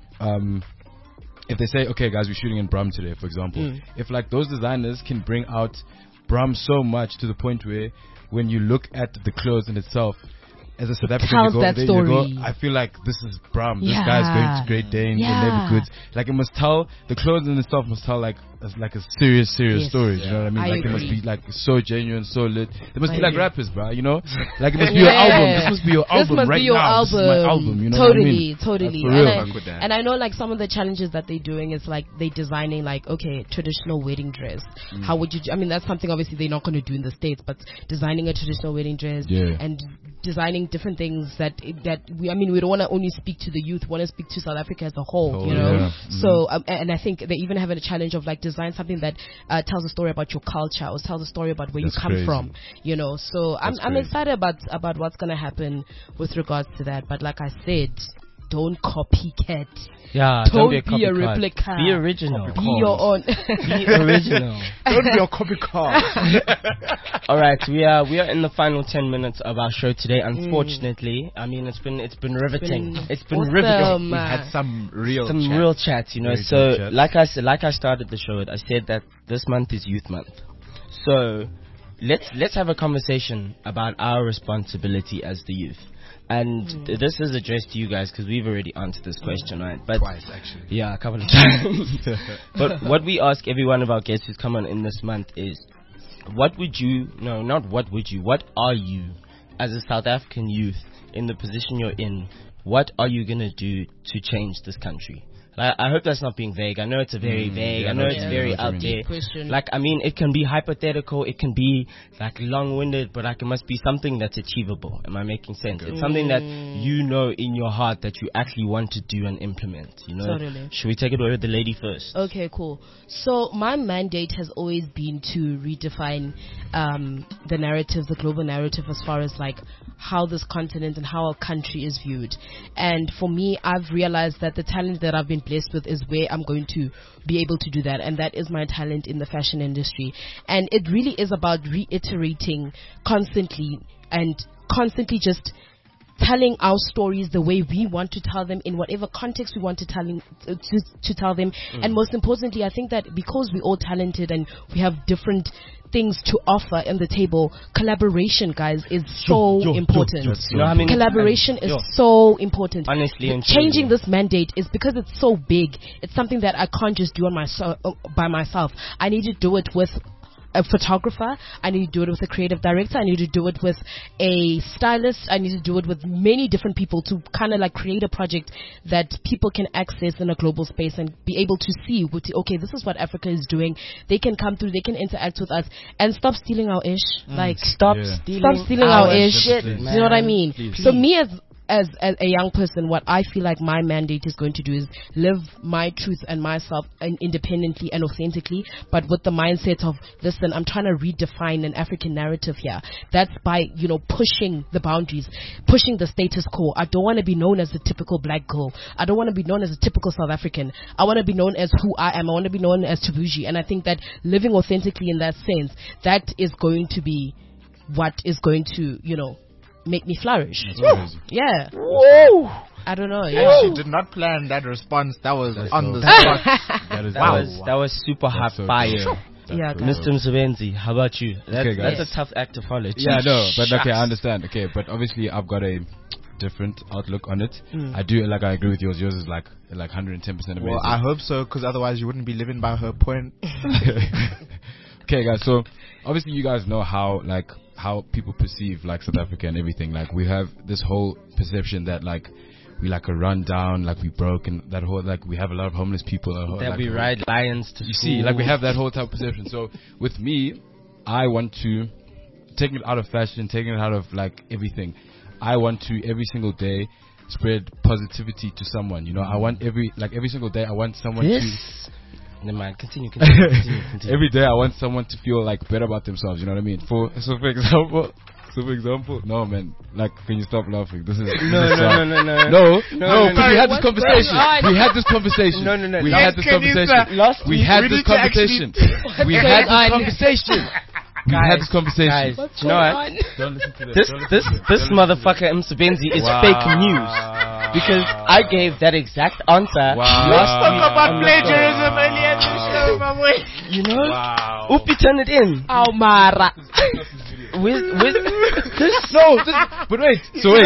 if they say, okay guys, we're shooting in Brum today, for example, if those designers can bring out Brum so much to the point where when you look at the clothes in itself, as a South African, you go, I feel like this is Bram. This guy's going to Great Dane in Leather Goods. It must tell, the clothes in itself must tell a like a serious Yes. story. You know what I mean? I Like it must agree. be like so genuine, so lit. It must I be like agree. rappers, bro. You know, like it must be your album. This must be your album This must right be your now. This is my album. You know what I mean? Totally. For real. And I know like some of the challenges that they're doing is like they designing like traditional wedding dress. How would you? I mean, that's something obviously they're not going to do in the States, but designing a traditional wedding dress and designing different things that we. I mean, we don't want to only speak to the youth. We want to speak to South Africa as a whole. You know. Yeah. So and I think they even have a challenge of like design something that tells a story about your culture or tells a story about where That's you come crazy. from. You know. So I'm crazy. excited about what's going to happen with regards to that. But like I said, don't copycat. Yeah, Don't be a be a copycat. replica. Be original. Be your own. Be original. Don't be a copycat. All right, we are in the final 10 minutes of our show today. Unfortunately, I mean it's been riveting. It's been awesome. riveting. We've had some real chats, you know. Very So good chats. like I started the show with, I said that this month is Youth Month. So let's have a conversation about our responsibility as the youth. And this is addressed to you guys because we've already answered this question, right? But Twice, actually. yeah, a couple of times. But what we ask every one of our guests who's come on in this month is, what are you as a South African youth in the position you're in? What are you going to do to change this country? I hope that's not being vague. I know it's a very vague. yeah, I know no, it's yeah, very no, out what there. you Question. Like, I mean, it can be hypothetical. It can be like long-winded, but like it must be something that's achievable. Am I making sense? It's something that you know in your heart that you actually want to do and implement. You know. Totally. Should we take it away with the lady first? Okay, cool. So my mandate has always been to redefine the narrative, the global narrative, as far as like how this continent and how our country is viewed. And for me, I've realized that the talent that I've been blessed with is where I'm going to be able to do that, and that is my talent in the fashion industry. And it really is about reiterating constantly just telling our stories the way we want to tell them, in whatever context we want to tell them. And most importantly, I think that because we're all talented and we have different things to offer in the table, collaboration, guys, is so important. You know how many Collaboration is so important. Honestly, and changing this mandate is because it's so big. It's something that I can't just do by myself. I need to do it with a photographer, I need to do it with a creative director, I need to do it with a stylist, I need to do it with many different people to kind of like create a project that people can access in a global space and be able to see, okay, this is what Africa is doing. They can come through, they can interact with us, and stop stealing our ish. Stop stealing our ish. You know what I mean? Please. So me as a young person, what I feel like my mandate is going to do is live my truth and myself independently and authentically, but with the mindset of, listen, I'm trying to redefine an African narrative here. That's by, pushing the boundaries, pushing the status quo. I don't want to be known as a typical black girl. I don't want to be known as a typical South African. I want to be known as who I am. I want to be known as Tabuji. And I think that living authentically in that sense, that is going to be what is going to, make me flourish. Yeah. Woo! I don't know. Yeah. She did not plan that response. That was on the spot. That was super hot fire. Yeah, Mr. Msebenzi, how about you? That's a tough act to follow. Yeah, no, but okay, I understand. Okay, but obviously I've got a different outlook on it. I agree with yours. Yours is like 110% amazing. Well, I hope so, because otherwise you wouldn't be living by her point. Okay, guys. So obviously you guys know how people perceive like South Africa and everything. Like we have this whole perception that like we like a rundown, like we broke, and that whole like we have a lot of homeless people. That we ride lions to you school. see, like we have that whole type of perception. So with me, I want to take it out of fashion, taking it out of like everything. I want to every single day spread positivity to someone. I want every single day I want someone to. Never mind. Continue. Every day I want someone to feel like better about themselves. You know what I mean? For example, no man. Like, can you stop laughing? This is no. We had this conversation. We had this conversation. No. We had this conversation. We had this conversation. We had this conversation. Guys, you know what? Don't listen to this. This motherfucker Msebenzi is fake news. Because I gave that exact answer last week. Talk about plagiarism earlier in the show, my boy. You know? Upi, turn it in. Oh, Mara. but wait.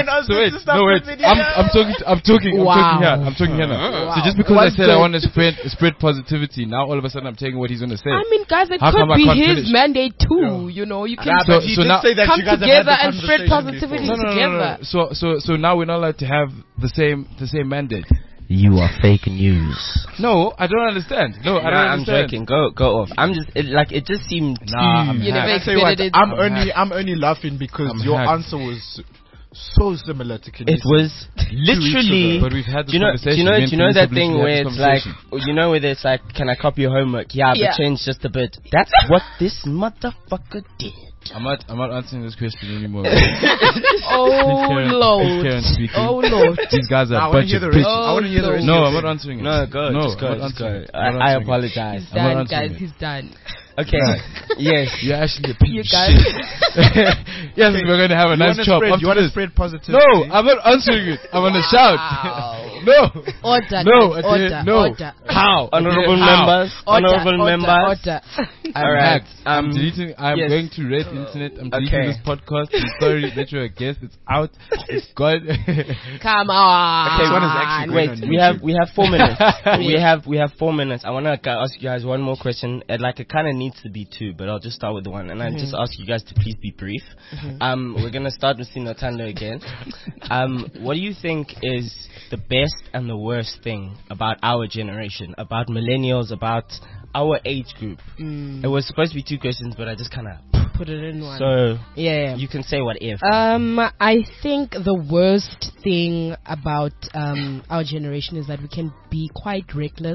I'm talking here now. So just because I said I want to spread positivity, now all of a sudden I'm taking what he's gonna say. I mean, guys, it could be his mandate too. You know, you can so now say that come together and spread positivity together. So now we're not allowed to have the same mandate. You are fake news. No, I don't understand. I don't understand. I'm joking. Go off. I'm just it just seemed. You never expected it. I'm only laughing because your answer was so similar to Kenisa. It was literally. But we've had this conversation. Do you know that thing where it's like, where it's like, can I copy your homework? Yeah, but change just a bit. That's what this motherfucker did. I'm not answering this question anymore. Oh Lord! Oh Lord! These guys are a bunch of bitches. I want to hear the rest. No, I'm not answering it. No, go. Just go. I apologize. He's done, guys. He's done. Okay. Yes. You're actually a piece of shit. Yes, we're going to have a nice chop. You want to spread positivity? No, I'm not answering it. I'm going to shout. No. Order. No. How? Honorable members. Order. All right. I'm deleting. I'm going to Red Internet. I'm deleting this podcast. I'm sorry that you're a guest. It's out. It's gone. Come on. Okay, one is actually wait. We have 4 minutes. we have 4 minutes. I want to ask you guys one more question. It kind of needs to be 2, but I'll just start with 1. And I just ask you guys to please be brief. We're gonna start with Sinotando again. What do you think is the best and the worst thing about our generation, about millennials, about our age group? It was supposed to be 2 questions, but I just kind of put it in one. So you can say what if. I think the worst thing about our generation is that we can be quite reckless.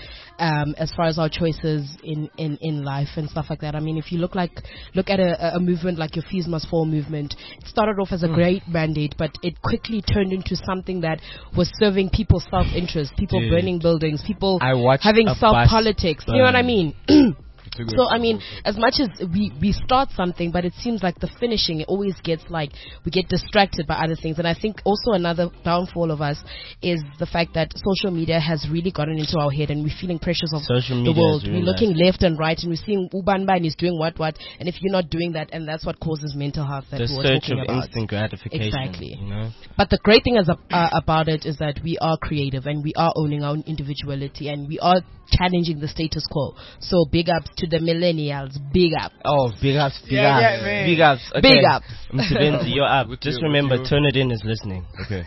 As far as our choices in life and stuff like that. I mean, if you look at a movement like your Fees Must Fall movement, it started off as a great mandate, but it quickly turned into something that was serving people's self-interest, people burning buildings, people having self-politics. You know what I mean? So, I mean, as much as we start something, but it seems like the finishing, it always gets like, we get distracted by other things. And I think also another downfall of us is the fact that social media has really gotten into our head and we're feeling pressures of the world. We're looking left and right and we're seeing Ubanban is doing what, and if you're not doing that, and that's what causes mental health that we were talking about. The search of instant gratification. Exactly. You know? But the great thing about it is that we are creative and we are owning our individuality and we are challenging the status quo. So big ups to the millennials. Big up. Oh, big ups. Big ups. Okay. Big ups. Mr. Benzi, you're up. Just remember, Turn It In is listening. Okay.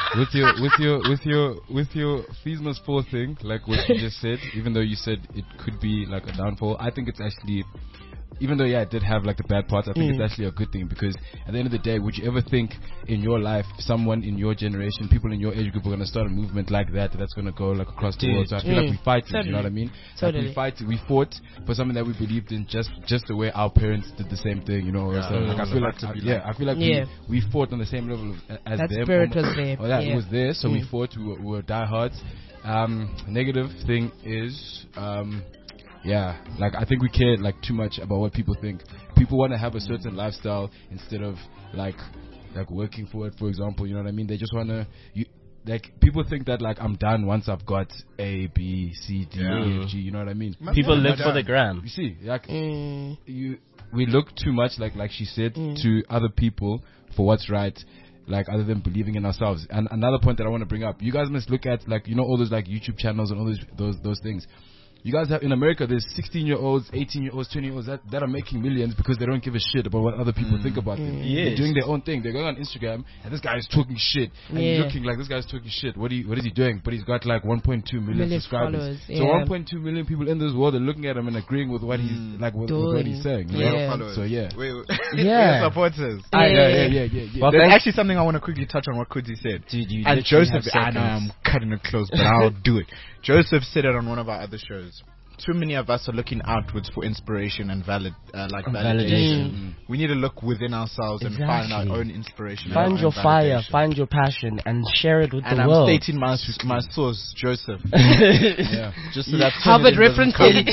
with your Fees Must Fall thing, like what you just said, even though you said it could be like a downfall, I think it's actually, even though it did have like the bad parts, I think it's actually a good thing, because at the end of the day, would you ever think in your life someone in your generation, people in your age group, are going to start a movement like that's going to go like across the world? So I feel like we fight it, you know what I mean? Totally. Like we fought for something that we believed in, just the way our parents did the same thing, you know. So like I feel like we fought on the same level as that them. Spirit was there. Or that was there, so we fought. We were diehards. Negative thing is. Like I think we care like too much about what people think. People want to have a certain lifestyle instead of like working for it, for example. You know what I mean? They just want to. Like people think that like I'm done once I've got A, B, C, D, E, F, G. You know what I mean? People live for the gram. You see, like we look too much like she said to other people for what's right. Like other than believing in ourselves. And another point that I want to bring up, you guys must look at like, you know, all those like YouTube channels and all those things. You guys have in America, there's 16-year-olds, 18-year-olds, 20-year-olds that are making millions because they don't give a shit about what other people think about them. Yes. They're doing their own thing. They're going on Instagram and this guy is talking shit and looking like this guy's talking shit. What is he doing? But he's got like 1.2 million subscribers. So 1.2 million people in this world are looking at him and agreeing with what he's like with what he's saying. You know? So Wait, supporters. Yeah. Well, there's actually something I want to quickly touch on what Kudzi said. Dude, and Joseph, I know I'm cutting it close, but I'll do it. Joseph said it on one of our other shows. Too many of us are looking outwards for inspiration and validation. We need to look within ourselves and find our own inspiration. Find your fire, find your passion, and share it with the world. And I'm stating my source, Joseph. Just so that Harvard references.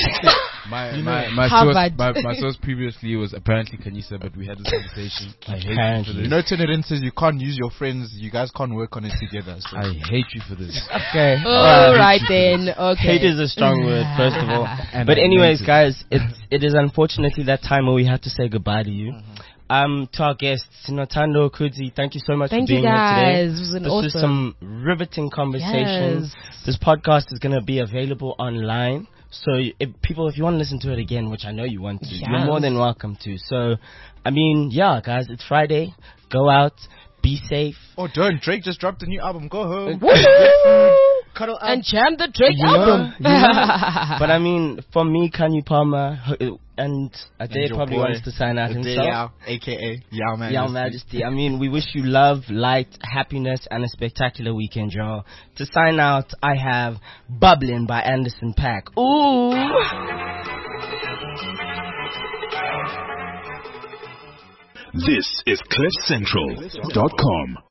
My source previously was apparently Kenisa, but we had this conversation. I hate you for this. You know, Turn It In says you can't use your friends. You guys can't work on it together. So. I hate you for this. Okay. All right then. Okay. Hate is a strong word, first of all. But anyways, guys, it is unfortunately that time where we have to say goodbye to you. To our guests, Nothando, Kudzi, thank you so much for being here today. This was This is some riveting conversation. Yes. This podcast is going to be available online. So if you want to listen to it again, which I know you want to, you're more than welcome to. So, I mean, yeah, guys, it's Friday. Go out, be safe. Oh, don't. Drake just dropped a new album. Go home. Cuddle up. And jam the Drake album. But I mean, for me, Kanye Palmer, and Ade probably wants to sign out himself. Yao, a.k.a. Yao Majesty. Yao Majesty. I mean, we wish you love, light, happiness, and a spectacular weekend, y'all. To sign out, I have Bubbling by Anderson .Paak. Ooh! This is CliffCentral.com.